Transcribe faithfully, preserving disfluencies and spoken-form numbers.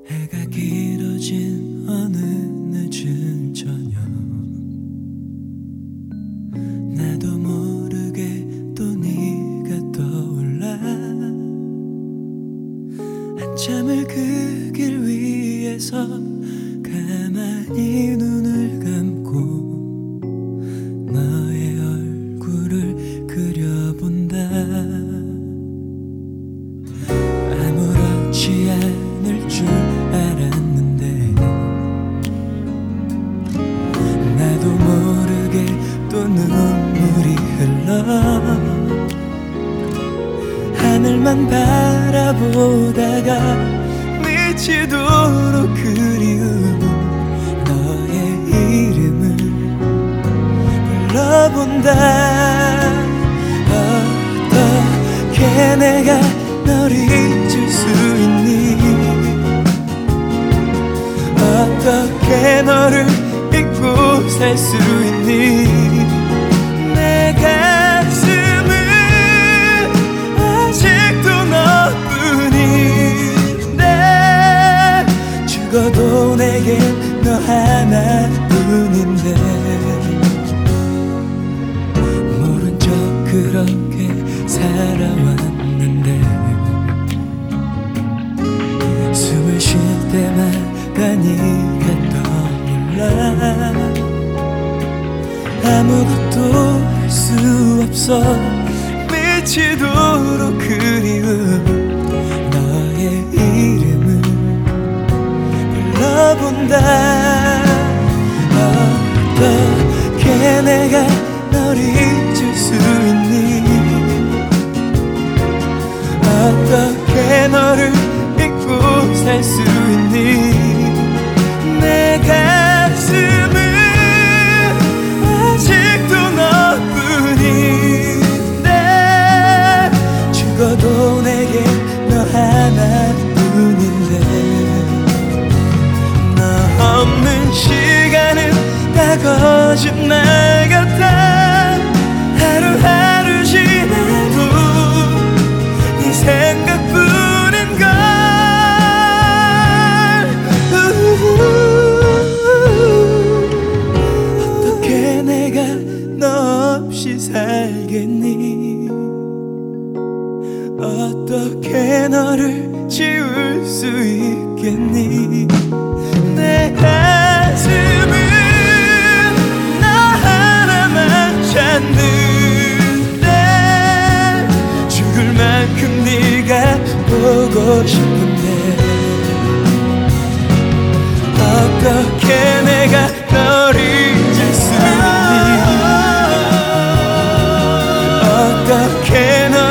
해가 길어진 어느 늦은 저녁, 나도 모르게 또 네가 떠올라. 한참을 그 길 위에서 가만히 눈을 감고 너의 얼굴을 그려본다. 아무렇지 않을 줄 알았는데 나도 모르게 또 눈물이 흘러. 하늘만 바라보다가 미치도록 그리운 너의 이름을 불러본다. 어떻게 내가 널 잊을 수 있니? 어떻게 너를 잊고 살 수 있니? 내 가슴은 아직도 너뿐인데, 죽어도 내겐 너 하나뿐인데. 모른 척 그렇게 살아왔는데 숨을 쉴 때마다 네가 떠올라. 아무것도 할 수 없어 미치도록 그리운 너의 이름을 불러본다. 어떻게 내가 널 잊을 수 있니? 어떻게 너를 잊고 살 수 있니? 내 가슴은 아직도 너뿐인데, 죽어도 내게 너 하나뿐인데. 너 없는 시간은 다 거짓말 같아. 하루하루 지나도 네 생각뿐인걸. 어떻게 내가 너 없이 살겠니? 어떻게 너를 지울 수 있겠니? 내 가슴은 너 하나만 찾는데, 죽을 만큼 네가 보고 싶은데. 어떻게 내가 널 잊을 수 있니? 어떻게 너